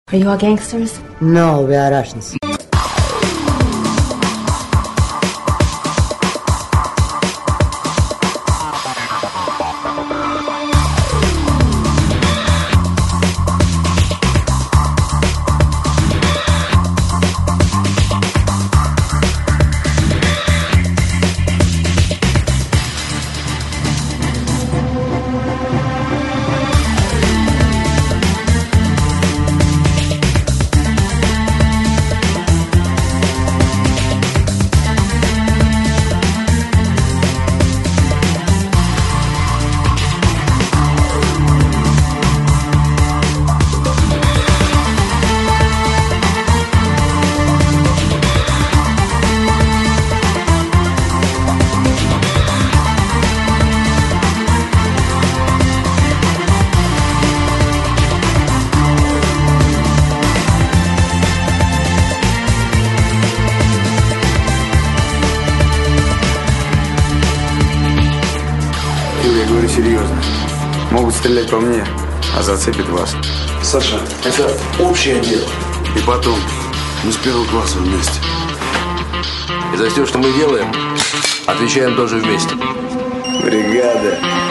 Are you all gangsters? No, we are Russians. Я говорю серьезно. Могут стрелять по мне, а зацепит вас. Саша, это общее дело. И потом, мы с первого класса вместе. И за все, что мы делаем, отвечаем тоже вместе. Бригада.